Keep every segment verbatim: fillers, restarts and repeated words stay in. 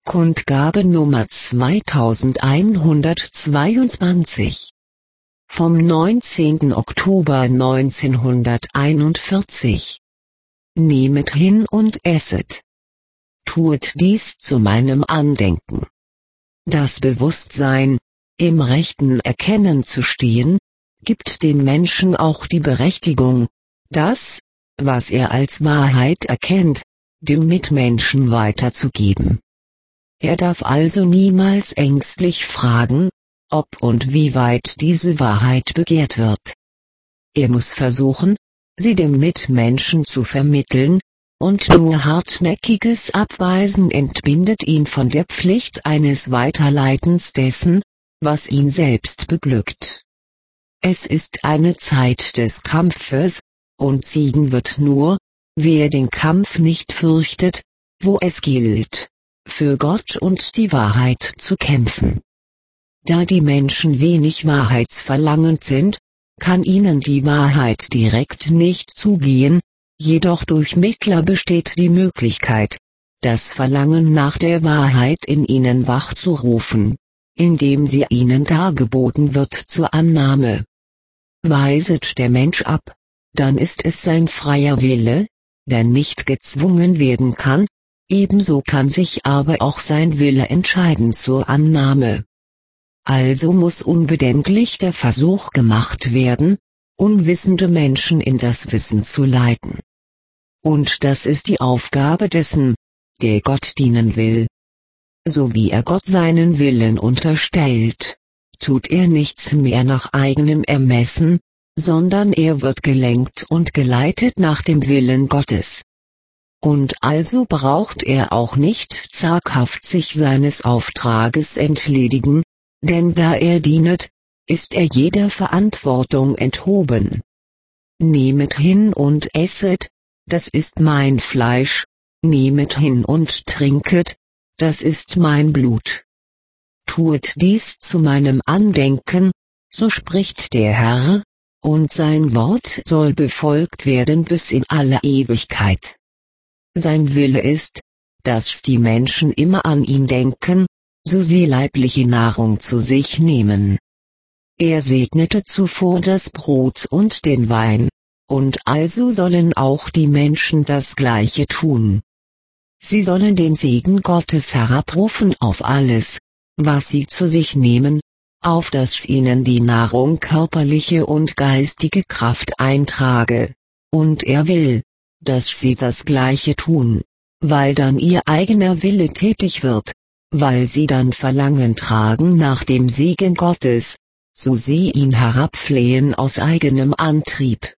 Kundgabe Nummer zweitausendeinhundertzweiundzwanzig vom neunzehnten Oktober neunzehnhunderteinundvierzig. Nehmet hin und esset. Tuet dies zu meinem Andenken. Das Bewusstsein, im rechten Erkennen zu stehen, gibt dem Menschen auch die Berechtigung, das, was er als Wahrheit erkennt, dem Mitmenschen weiterzugeben. Er darf also niemals ängstlich fragen, ob und wie weit diese Wahrheit begehrt wird. Er muss versuchen, sie dem Mitmenschen zu vermitteln, und nur hartnäckiges Abweisen entbindet ihn von der Pflicht eines Weiterleitens dessen, was ihn selbst beglückt. Es ist eine Zeit des Kampfes, und siegen wird nur, wer den Kampf nicht fürchtet, wo es gilt, für Gott und die Wahrheit zu kämpfen. Da die Menschen wenig wahrheitsverlangend sind, kann ihnen die Wahrheit direkt nicht zugehen, jedoch durch Mittler besteht die Möglichkeit, das Verlangen nach der Wahrheit in ihnen wachzurufen, indem sie ihnen dargeboten wird zur Annahme. Weiset der Mensch ab, dann ist es sein freier Wille, der nicht gezwungen werden kann, ebenso kann sich aber auch sein Wille entscheiden zur Annahme. Also muss unbedenklich der Versuch gemacht werden, unwissende Menschen in das Wissen zu leiten. Und das ist die Aufgabe dessen, der Gott dienen will. So wie er Gott seinen Willen unterstellt, tut er nichts mehr nach eigenem Ermessen, sondern er wird gelenkt und geleitet nach dem Willen Gottes. Und also braucht er auch nicht zaghaft sich seines Auftrages entledigen, denn da er dienet, ist er jeder Verantwortung enthoben. Nehmet hin und esset, das ist mein Fleisch, nehmet hin und trinket, das ist mein Blut. Tuet dies zu meinem Andenken, so spricht der Herr, und sein Wort soll befolgt werden bis in alle Ewigkeit. Sein Wille ist, dass die Menschen immer an ihn denken, so sie leibliche Nahrung zu sich nehmen. Er segnete zuvor das Brot und den Wein, und also sollen auch die Menschen das Gleiche tun. Sie sollen den Segen Gottes herabrufen auf alles, was sie zu sich nehmen, auf dass ihnen die Nahrung körperliche und geistige Kraft eintrage, und er will, dass sie das Gleiche tun, weil dann ihr eigener Wille tätig wird, weil sie dann Verlangen tragen nach dem Segen Gottes, so sie ihn herabflehen aus eigenem Antrieb.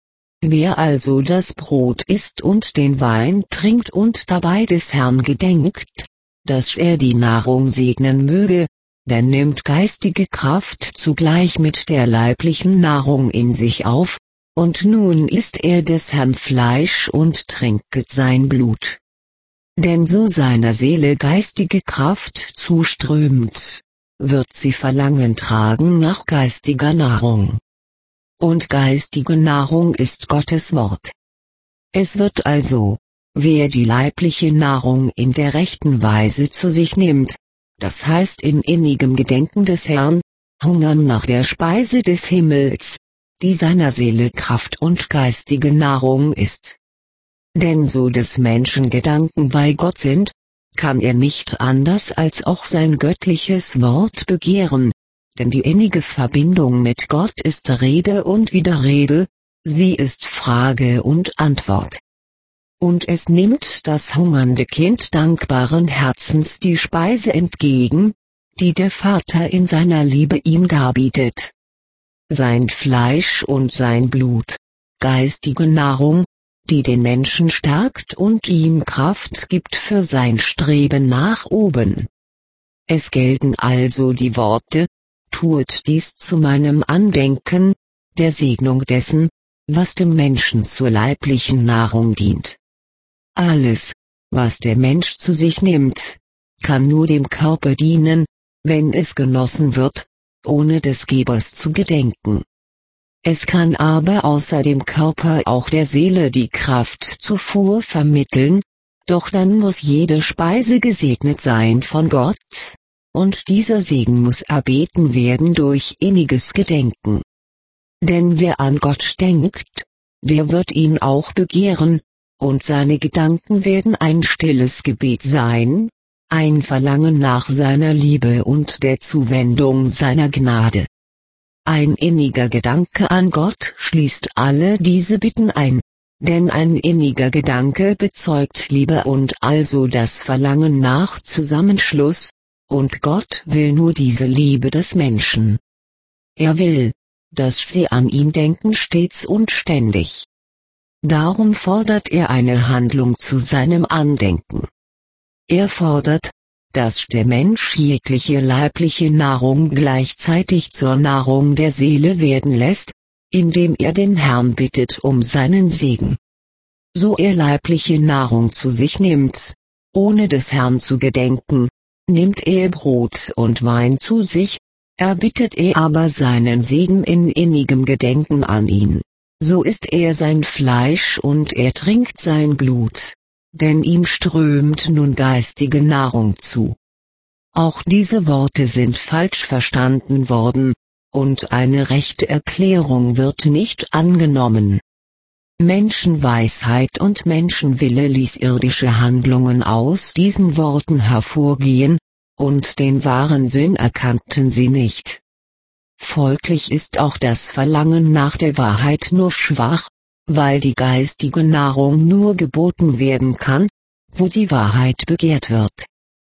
Wer also das Brot isst und den Wein trinkt und dabei des Herrn gedenkt, dass er die Nahrung segnen möge, der nimmt geistige Kraft zugleich mit der leiblichen Nahrung in sich auf, und nun isst er des Herrn Fleisch und trinket sein Blut. Denn so seiner Seele geistige Kraft zuströmt, wird sie Verlangen tragen nach geistiger Nahrung. Und geistige Nahrung ist Gottes Wort. Es wird also, wer die leibliche Nahrung in der rechten Weise zu sich nimmt, das heißt in innigem Gedenken des Herrn, hungern nach der Speise des Himmels, die seiner Seele Kraft und geistige Nahrung ist. Denn so des Menschen Gedanken bei Gott sind, kann er nicht anders als auch sein göttliches Wort begehren, denn die innige Verbindung mit Gott ist Rede und Widerrede, sie ist Frage und Antwort. Und es nimmt das hungernde Kind dankbaren Herzens die Speise entgegen, die der Vater in seiner Liebe ihm darbietet. Sein Fleisch und sein Blut, geistige Nahrung, die den Menschen stärkt und ihm Kraft gibt für sein Streben nach oben. Es gelten also die Worte, tuet dies zu meinem Andenken, der Segnung dessen, was dem Menschen zur leiblichen Nahrung dient. Alles, was der Mensch zu sich nimmt, kann nur dem Körper dienen, wenn es genossen wird, ohne des Gebers zu gedenken. Es kann aber außer dem Körper auch der Seele die Kraftzufuhr vermitteln, Doch dann muss jede Speise gesegnet sein von Gott, und dieser Segen muss erbeten werden durch inniges Gedenken. Denn wer an Gott denkt, der wird ihn auch begehren, und seine Gedanken werden ein stilles Gebet sein, ein Verlangen nach seiner Liebe und der Zuwendung seiner Gnade. Ein inniger Gedanke an Gott schließt alle diese Bitten ein, denn ein inniger Gedanke bezeugt Liebe und also das Verlangen nach Zusammenschluss, und Gott will nur diese Liebe des Menschen. Er will, dass sie an ihn denken stets und ständig. Darum fordert er eine Handlung zu seinem Andenken. Er fordert, dass der Mensch jegliche leibliche Nahrung gleichzeitig zur Nahrung der Seele werden lässt, indem er den Herrn bittet um seinen Segen. So er leibliche Nahrung zu sich nimmt, ohne des Herrn zu gedenken, nimmt er Brot und Wein zu sich, erbittet er aber seinen Segen in innigem Gedenken an ihn, so isst er sein Fleisch und er trinkt sein Blut, denn ihm strömt nun geistige Nahrung zu. Auch diese Worte sind falsch verstanden worden, und eine rechte Erklärung wird nicht angenommen. Menschenweisheit und Menschenwille ließ irdische Handlungen aus diesen Worten hervorgehen, und den wahren Sinn erkannten sie nicht. Folglich ist auch das Verlangen nach der Wahrheit nur schwach, weil die geistige Nahrung nur geboten werden kann, wo die Wahrheit begehrt wird.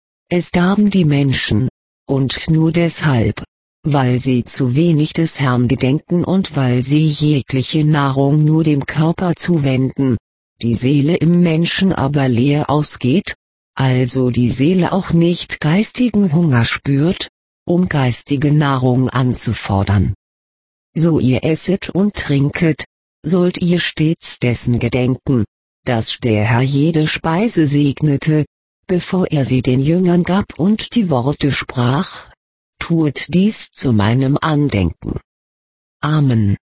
Es darben die Menschen, und nur deshalb, weil sie zu wenig des Herrn gedenken und weil sie jegliche Nahrung nur dem Körper zuwenden, die Seele im Menschen aber leer ausgeht, also die Seele auch nicht geistigen Hunger spürt, um geistige Nahrung anzufordern. So ihr esset und trinket, sollt ihr stets dessen gedenken, dass der Herr jede Speise segnete, bevor er sie den Jüngern gab und die Worte sprach: Tuet dies zu meinem Andenken. Amen.